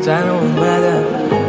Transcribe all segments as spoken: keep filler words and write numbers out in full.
تنها اومدم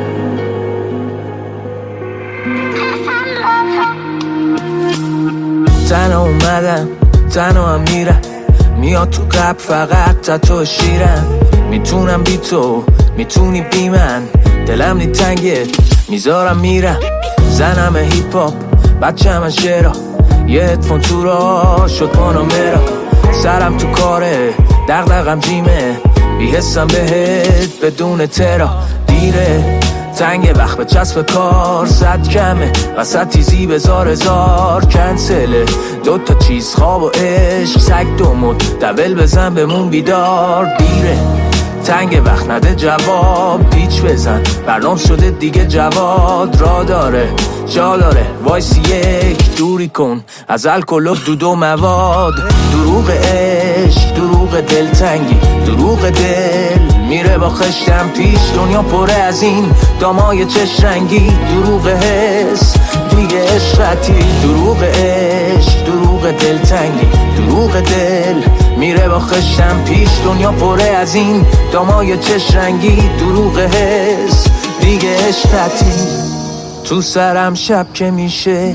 تنها اومدم تنها هم میرم میاد تو قلب فقط تا تو شیرم میتونم بی تو میتونی بی من دلم نی تنگه میذارم میرم زنم هیپ هاپ بچه من شعرا یه هدفون تو را شد پانامرا سرم تو کاره دغدغم جیمه بیحسم بهت بدون ترا دیره تنگ وقت به چسب کار صد کمه وسط تیزی بزار هزار کنسله دوتا چیز خواب و عشق سگ دومون دبل بزن بمون بیدار دیره تنگ وقت نده جواب پیچ بزن برنامه شده دیگه جواد را داره جا داره وایسی یک دوری کن از الکل و دود و مواد دروغ عشق دروغ دلتنگی دروغ دل میره با خشتم پیش دنیا پره از این دامای چش رنگی دروغ حس دیگه عشقتی دروغ عشق دروغ دلتنگی دروغ دل میره با خشتم پیش دنیا پره از این دامای چش رنگی دروغ حس دیگه عشقتی تو سرم شب که میشه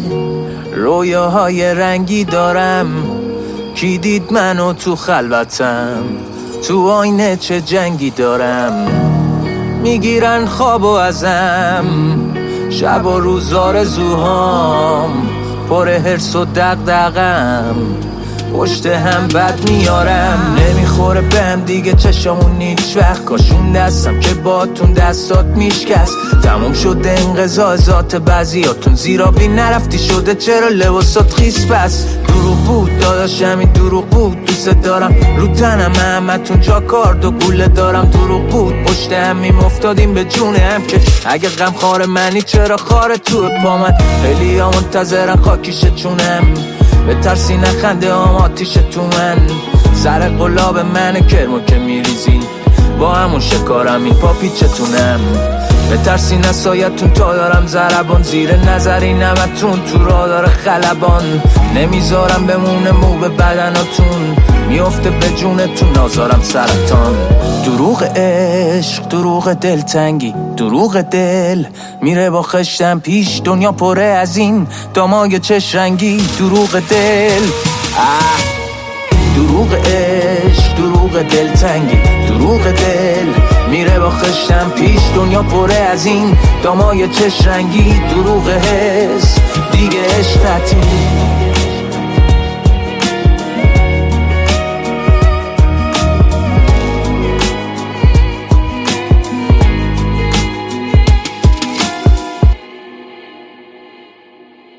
رویاهای رنگی دارم کی دید منو تو خلوتم تو آینه چه جنگی دارم میگیرن خوابو ازم شب و روز آرزوهام پر حرص و دغدغم پشت هم بد میارم نمیخوره بهم دیگه چشامون هیچ وقت کاشون دستم که باتون دستات میشکست تموم شده انقضا ذات بعضیاتون زیرا بی نرفتی شده چرا لباسات خیس پس دروغ بود داداشم این دروغ بود دوست دارم رو تنم همتون جا کارد و گوله دارم دروغ بود پشت همیم افتادیم به جون هم که اگه غم خار منی چرا خار تو پا من خیلی ها منتظرن خاکیشه چونم به ترسی نخنده هم آتیش تو من سر قلاب من کرمو که میریزین با همون شکارم این پا پیچتونم به ترسی نسایتون تا دارم زربان زیر نظری نمتون تو را داره خلبان نمیذارم بمونه مو به بدناتون میفته به جونتون نازارم سرطان دروغ عشق دروغ دلتنگی دروغ دل میره با خشتم پیش دنیا پره از این دامای چش رنگی دروغ دل آه. دروغ عشق دروغ دلتنگی دروغ دل میره با خشتم پیش دنیا پره از این دامای چش رنگی دروغ حس دیگه عشقتی